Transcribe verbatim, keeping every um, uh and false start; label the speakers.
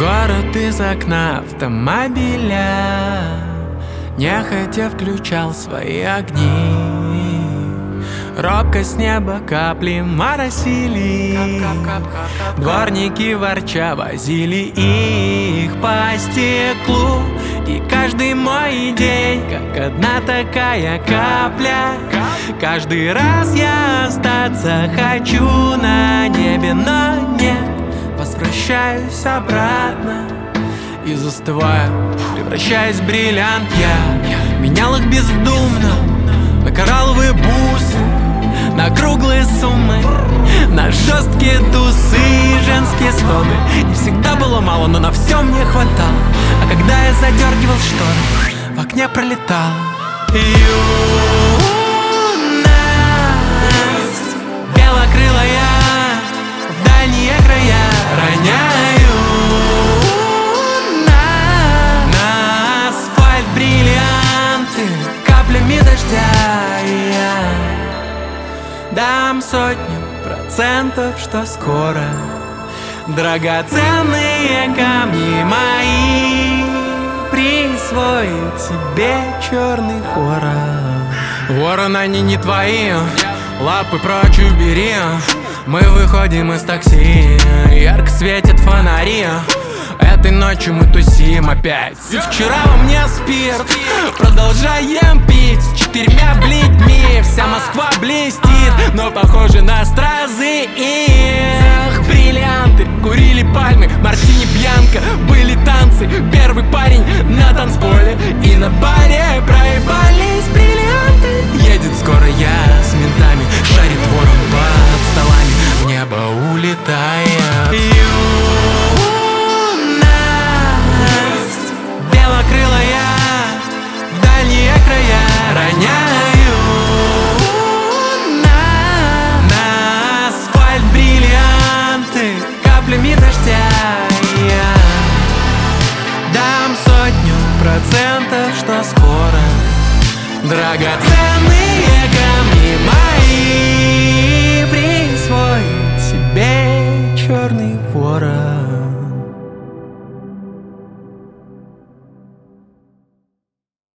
Speaker 1: город из окна автомобиля нехотя включал свои огни. Робко с неба капли моросили, дворники ворча возили их по стеклу. И каждый мой день, как одна такая капля, каждый раз я остаться хочу на небе, но нет, возвращаюсь обратно и застываю, превращаясь в бриллиант. Я менял их бездумно на коралловые бусы, на круглые суммы, на жесткие тусы и женские стоны. И всегда было мало, но на все мне хватало. А когда я задергивал шторы, в окне пролетала юность, белокрылая, в дальние края роняю на, на асфальт бриллианты каплями дождя. И я дам сотню процентов, что скоро драгоценные камни мои присвоит себе черный ворон. Ворон, они не твои, лапы прочь убери. Мы выходим из такси, ярко светят фонари. Этой ночью мы тусим опять. И вчера во мне спирт, продолжаем пить с четырьмя бледьми. Вся Москва блестит, но похоже на стразы их. Бриллианты, курили пальмы, мартини бьянка. Были танцы, первый парень на танцполе. И на баре проебались бриллианты. Едет скоро я с ментами, шарит ворон под столами, в небо улетая. Белокрылая, в дальние края роняю на, на асфальт бриллианты каплями дождя. Я дам сотню процентов, что скоро драгоценные